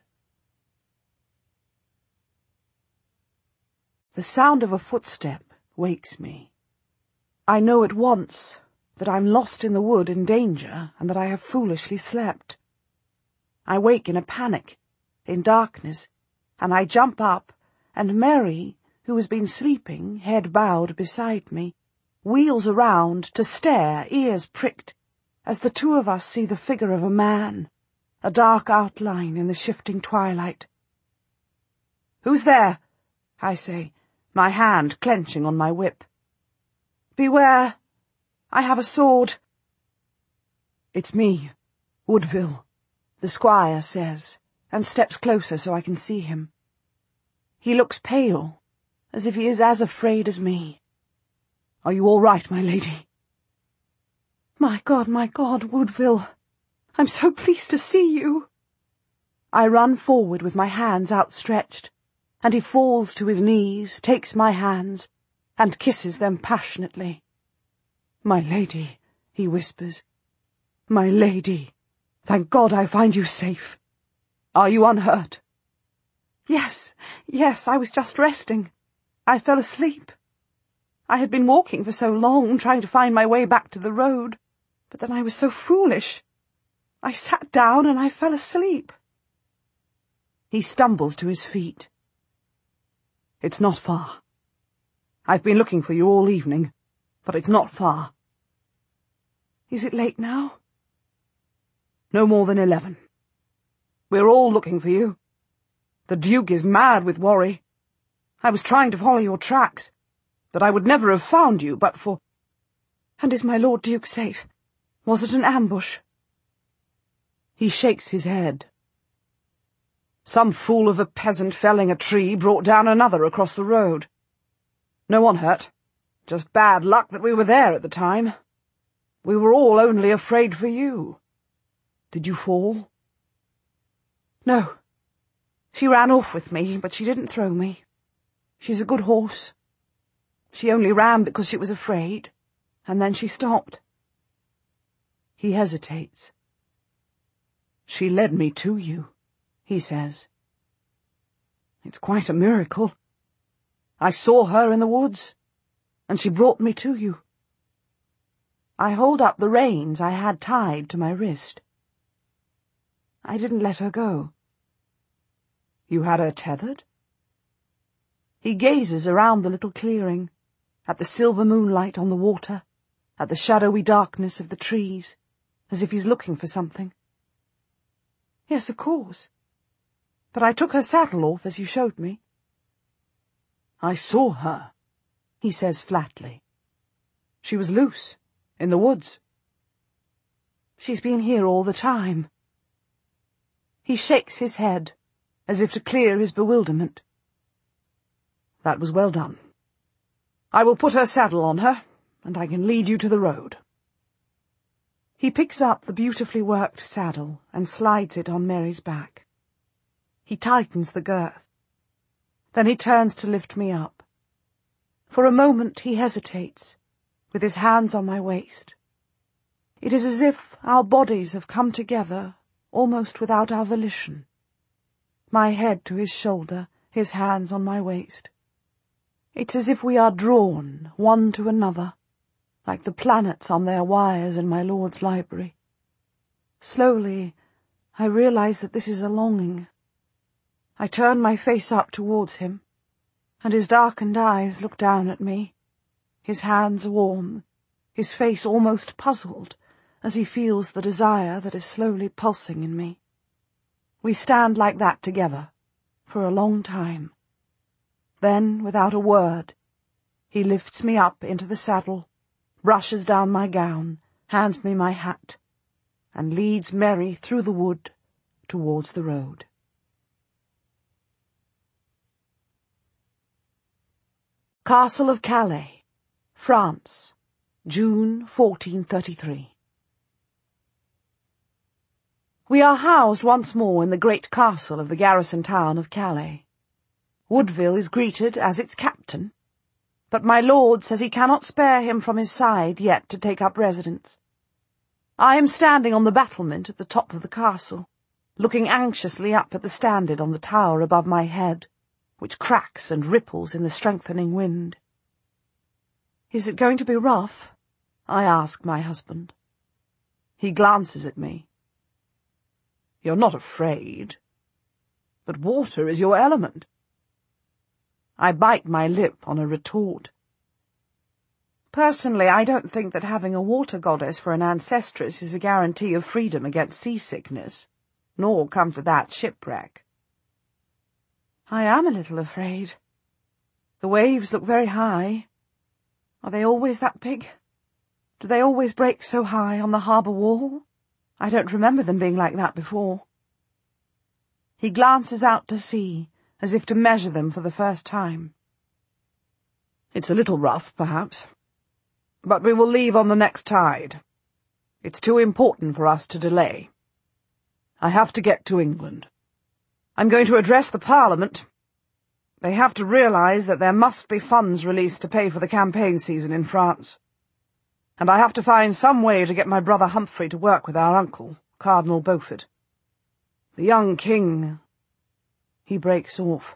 The sound of a footstep wakes me. I know at once that I'm lost in the wood in danger, and that I have foolishly slept. I wake in a panic, in darkness, and I jump up, and Mary, who has been sleeping, head bowed beside me, wheels around to stare, ears pricked, as the two of us see the figure of a man, a dark outline in the shifting twilight. "Who's there?" I say, my hand clenching on my whip. "Beware! I have a sword." "It's me, Woodville," the squire says, and steps closer so I can see him. He looks pale, as if he is as afraid as me. "Are you all right, my lady?" My God, Woodville, I'm so pleased to see you." I run forward with my hands outstretched, and he falls to his knees, takes my hands, and kisses them passionately. "My lady," he whispers, "my lady, thank God I find you safe. Are you unhurt?" Yes, I was just resting. I fell asleep. I had been walking for so long, trying to find my way back to the road, but then I was so foolish. I sat down and I fell asleep." He stumbles to his feet. "It's not far. I've been looking for you all evening, but it's not far." "Is it late now?" "No more than 11. We're all looking for you. The Duke is mad with worry. I was trying to follow your tracks, but I would never have found you but for—" "And is my Lord Duke safe? Was it an ambush?" He shakes his head. "Some fool of a peasant felling a tree brought down another across the road. No one hurt. Just bad luck that we were there at the time. We were all only afraid for you. Did you fall?" "No. She ran off with me, but she didn't throw me. She's a good horse. She only ran because she was afraid, and then she stopped." He hesitates. "She led me to you," he says. "It's quite a miracle. I saw her in the woods, and she brought me to you." I hold up the reins I had tied to my wrist. "I didn't let her go." You had her tethered? He gazes around the little clearing, at the silver moonlight on the water, at the shadowy darkness of the trees, as if he's looking for something. Yes, of course. But I took her saddle off as you showed me. I saw her, he says flatly. She was loose, in the woods. She's been here all the time. He shakes his head, as if to clear his bewilderment. That was well done. I will put her saddle on her, and I can lead you to the road. He picks up the beautifully worked saddle and slides it on Mary's back. He tightens the girth. Then he turns to lift me up. For a moment he hesitates, with his hands on my waist. It is as if our bodies have come together almost without our volition. My head to his shoulder, his hands on my waist. It's as if we are drawn, one to another, like the planets on their wires in my lord's library. Slowly, I realize that this is a longing. I turn my face up towards him, and his darkened eyes look down at me, his hands warm, his face almost puzzled, as he feels the desire that is slowly pulsing in me. We stand like that together, for a long time. Then, without a word, he lifts me up into the saddle, brushes down my gown, hands me my hat, and leads Mary through the wood towards the road. Castle of Calais, France, June 1433. We are housed once more in the great castle of the garrison town of Calais. Woodville is greeted as its captain, but my lord says he cannot spare him from his side yet to take up residence. I am standing on the battlement at the top of the castle, looking anxiously up at the standard on the tower above my head, which cracks and ripples in the strengthening wind. Is it going to be rough? I ask my husband. He glances at me. You're not afraid, but water is your element. I bite my lip on a retort. Personally, I don't think that having a water goddess for an ancestress is a guarantee of freedom against seasickness, nor, come to that, shipwreck. I am a little afraid. The waves look very high. Are they always that big? Do they always break so high on the harbour wall? I don't remember them being like that before. He glances out to sea, as if to measure them for the first time. It's a little rough, perhaps, but we will leave on the next tide. It's too important for us to delay. I have to get to England. I'm going to address the Parliament. They have to realize that there must be funds released to pay for the campaign season in France. And I have to find some way to get my brother Humphrey to work with our uncle, Cardinal Beaufort. The young king... He breaks off.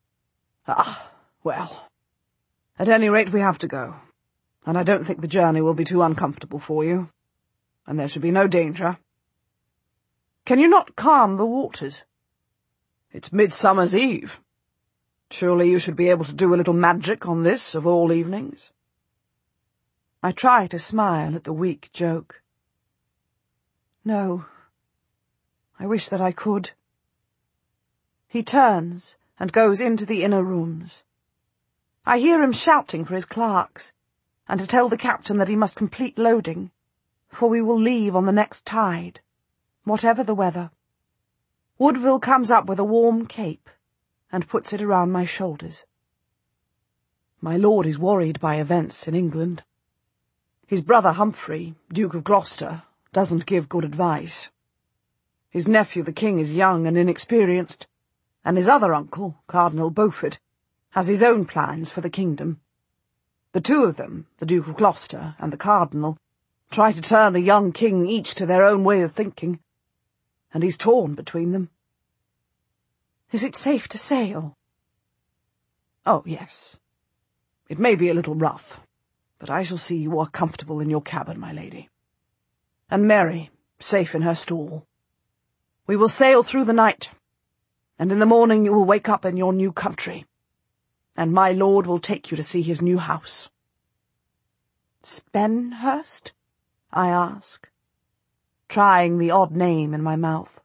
Well, at any rate we have to go, and I don't think the journey will be too uncomfortable for you, and there should be no danger. Can you not calm the waters? It's Midsummer's Eve. Surely you should be able to do a little magic on this of all evenings. I try to smile at the weak joke. No, I wish that I could. He turns and goes into the inner rooms. I hear him shouting for his clerks, and to tell the captain that he must complete loading, for we will leave on the next tide, whatever the weather. Woodville comes up with a warm cape, and puts it around my shoulders. My lord is worried by events in England. His brother Humphrey, Duke of Gloucester, doesn't give good advice. His nephew the king is young and inexperienced, and his other uncle, Cardinal Beaufort, has his own plans for the kingdom. The two of them, the Duke of Gloucester and the Cardinal, try to turn the young king each to their own way of thinking, and he's torn between them. Is it safe to sail? Oh, yes. It may be a little rough, but I shall see you are comfortable in your cabin, my lady. And Mary, safe in her stall. We will sail through the night. and in the morning you will wake up in your new country, and my lord will take you to see his new house." "Spenhurst?" I ask, trying the odd name in my mouth.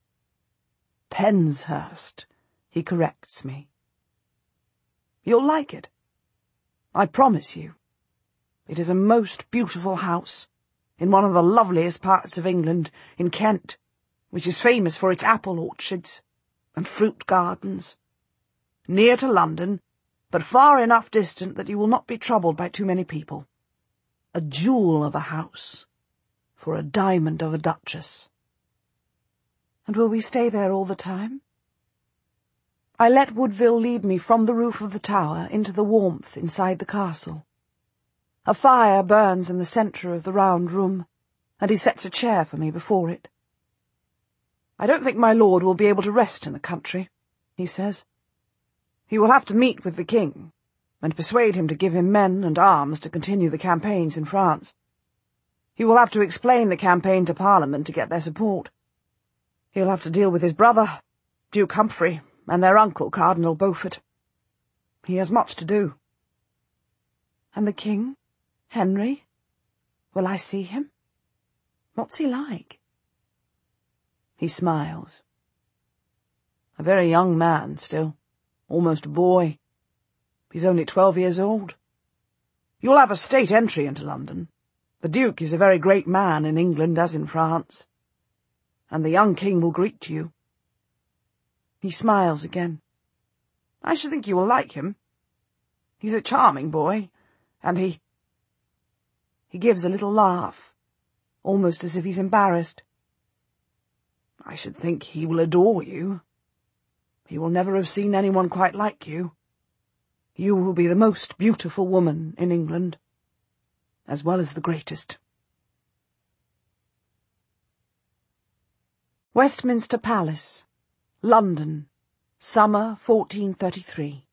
"Penshurst," he corrects me. "You'll like it. I promise you. It is a most beautiful house, in one of the loveliest parts of England, in Kent, which is famous for its apple orchards and fruit gardens. Near to London, but far enough distant that you will not be troubled by too many people. A jewel of a house, for a diamond of a duchess." "And will we stay there all the time?" I let Woodville lead me from the roof of the tower into the warmth inside the castle. A fire burns in the centre of the round room, and he sets a chair for me before it. "I don't think my lord will be able to rest in the country," he says. "He will have to meet with the king, and persuade him to give him men and arms to continue the campaigns in France. He will have to explain the campaign to Parliament to get their support. He'll have to deal with his brother, Duke Humphrey, and their uncle, Cardinal Beaufort. He has much to do." "And the king? Henry? Will I see him? What's he like?" He smiles. "A very young man still, almost a boy. He's only 12 years old. You'll have a state entry into London. The Duke is a very great man in England as in France. And the young king will greet you." He smiles again. "I should think you will like him. He's a charming boy, and he gives a little laugh, almost as if he's embarrassed. "I should think he will adore you. He will never have seen anyone quite like you. You will be the most beautiful woman in England, as well as the greatest." Westminster Palace, London, summer 1433.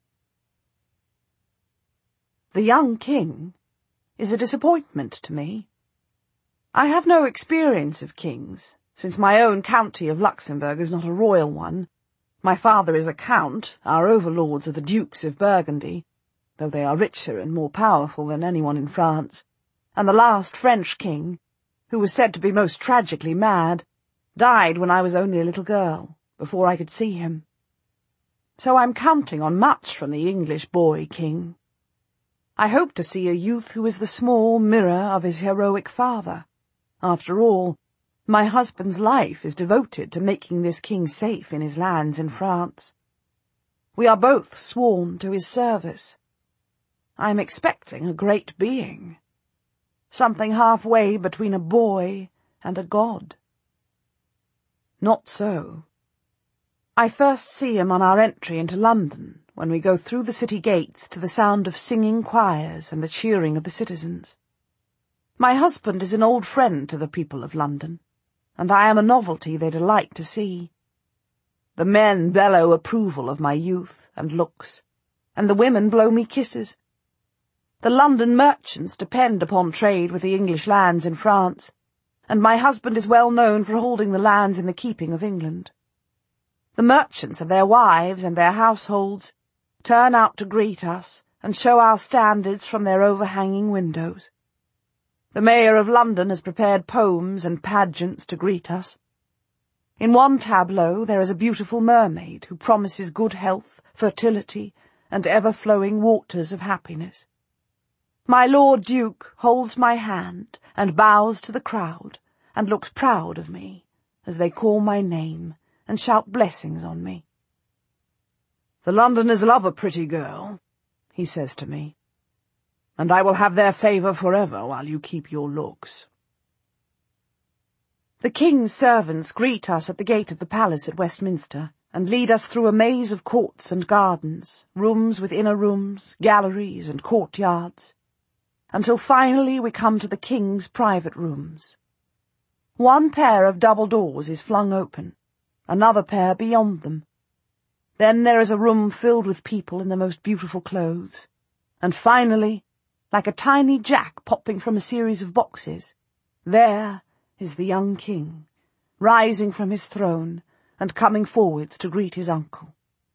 The young king is a disappointment to me. I have no experience of kings, since my own county of Luxembourg is not a royal one. My father is a count, our overlords are the Dukes of Burgundy, though they are richer and more powerful than anyone in France, and the last French king, who was said to be most tragically mad, died when I was only a little girl, before I could see him. So I'm counting on much from the English boy king. I hope to see a youth who is the small mirror of his heroic father. After all, my husband's life is devoted to making this king safe in his lands in France. We are both sworn to his service. I am expecting a great being, something halfway between a boy and a god. Not so. I first see him on our entry into London, when we go through the city gates to the sound of singing choirs and the cheering of the citizens. My husband is an old friend to the people of London, and I am a novelty they delight to see. The men bellow approval of my youth and looks, and the women blow me kisses. The London merchants depend upon trade with the English lands in France, and my husband is well known for holding the lands in the keeping of England. The merchants and their wives and their households turn out to greet us and show our standards from their overhanging windows. The Mayor of London has prepared poems and pageants to greet us. In one tableau there is a beautiful mermaid who promises good health, fertility, and ever-flowing waters of happiness. My Lord Duke holds my hand and bows to the crowd and looks proud of me as they call my name and shout blessings on me. "The Londoners love a pretty girl," he says to me, "and I will have their favour forever while you keep your looks." The king's servants greet us at the gate of the palace at Westminster, and lead us through a maze of courts and gardens, rooms with inner rooms, galleries and courtyards, until finally we come to the king's private rooms. One pair of double doors is flung open, another pair beyond them. Then there is a room filled with people in the most beautiful clothes, and finally, like a tiny jack popping from a series of boxes, there is the young king, rising from his throne, and coming forwards to greet his uncle.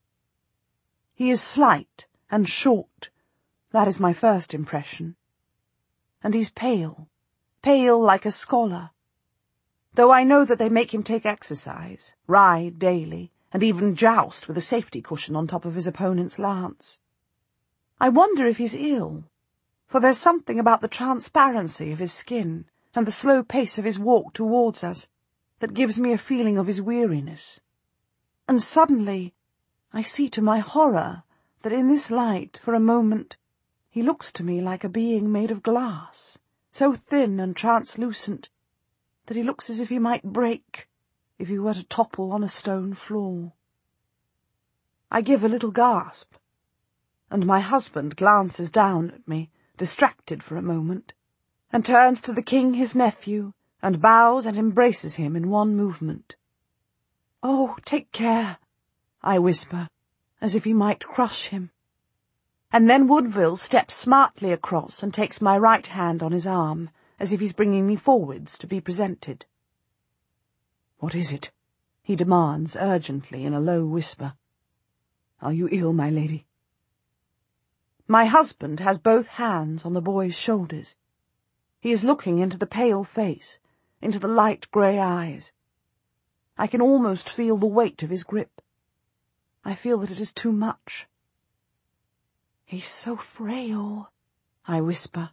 He is slight and short, that is my first impression. And he's pale like a scholar, though I know that they make him take exercise, ride daily, and even joust with a safety cushion on top of his opponent's lance. I wonder if he's ill, for there's something about the transparency of his skin and the slow pace of his walk towards us that gives me a feeling of his weariness. And suddenly I see to my horror that in this light, for a moment, he looks to me like a being made of glass, so thin and translucent that he looks as if he might break if he were to topple on a stone floor. I give a little gasp, and my husband glances down at me, distracted for a moment, and turns to the king his nephew, and bows and embraces him in one movement. "Oh, take care," I whisper, as if he might crush him. And then Woodville steps smartly across and takes my right hand on his arm, as if he's bringing me forwards to be presented. "What is it?" he demands urgently in a low whisper. "Are you ill, my lady?" My husband has both hands on the boy's shoulders. He is looking into the pale face, into the light grey eyes. I can almost feel the weight of his grip. I feel that it is too much. "He's so frail," I whisper.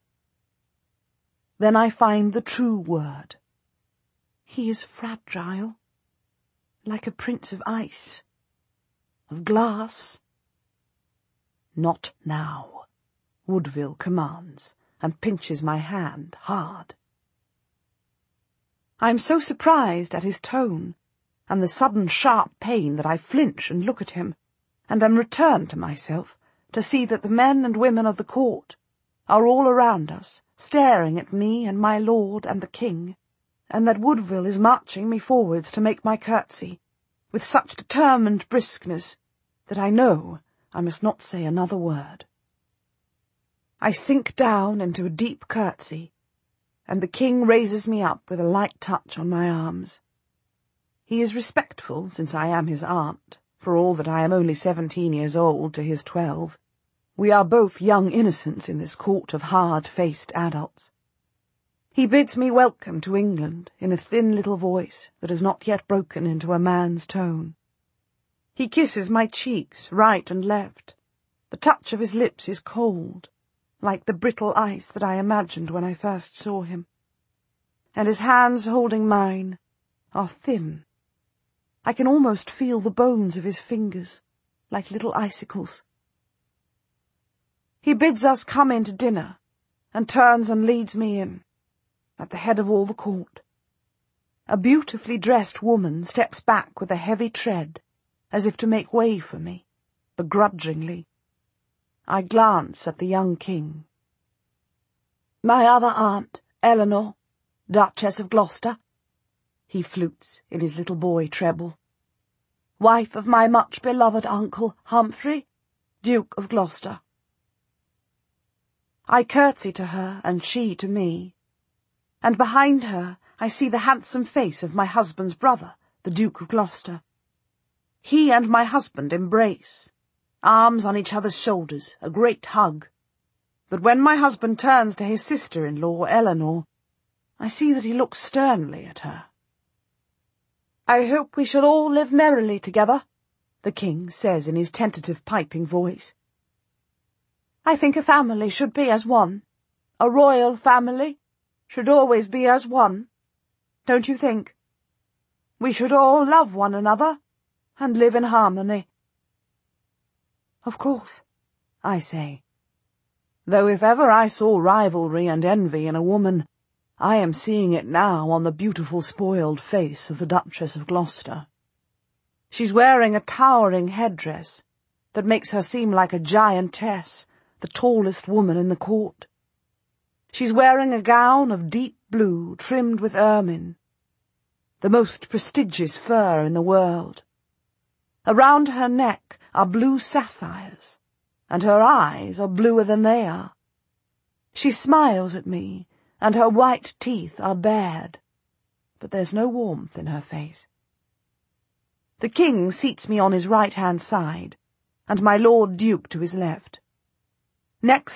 Then I find the true word. He is fragile, like a prince of ice, of glass. "Not now," Woodville commands, and pinches my hand hard. I am so surprised at his tone, and the sudden sharp pain that I flinch and look at him, and am returned to myself to see that the men and women of the court are all around us, staring at me and my lord and the king, and that Woodville is marching me forwards to make my curtsy, with such determined briskness that I know I must not say another word. I sink down into a deep curtsy, and the king raises me up with a light touch on my arms. He is respectful, since I am his aunt, for all that I am only 17 years old to his 12. We are both young innocents in this court of hard-faced adults. He bids me welcome to England in a thin little voice that has not yet broken into a man's tone. He kisses my cheeks right and left. The touch of his lips is cold, like the brittle ice that I imagined when I first saw him. And his hands holding mine are thin. I can almost feel the bones of his fingers, like little icicles. He bids us come in to dinner, and turns and leads me in, at the head of all the court. A beautifully dressed woman steps back with a heavy tread, as if to make way for me, begrudgingly. I glance at the young king. "My other aunt, Eleanor, Duchess of Gloucester," he flutes in his little boy treble. "Wife of my much-beloved uncle, Humphrey, Duke of Gloucester." I curtsy to her, and she to me, and behind her I see the handsome face of my husband's brother, the Duke of Gloucester. He and my husband embrace, arms on each other's shoulders, a great hug. But when my husband turns to his sister-in-law, Eleanor, I see that he looks sternly at her. "I hope we shall all live merrily together," the king says in his tentative piping voice. "I think a family should be as one. A royal family should always be as one. Don't you think? We should all love one another and live in harmony." "Of course," I say, though if ever I saw rivalry and envy in a woman, I am seeing it now on the beautiful spoiled face of the Duchess of Gloucester. She's wearing a towering headdress that makes her seem like a giantess, the tallest woman in the court. She's wearing a gown of deep blue trimmed with ermine, the most prestigious fur in the world. Around her neck are blue sapphires, and her eyes are bluer than they are. She smiles at me, and her white teeth are bared, but there's no warmth in her face. The king seats me on his right-hand side, and my Lord Duke to his left. Next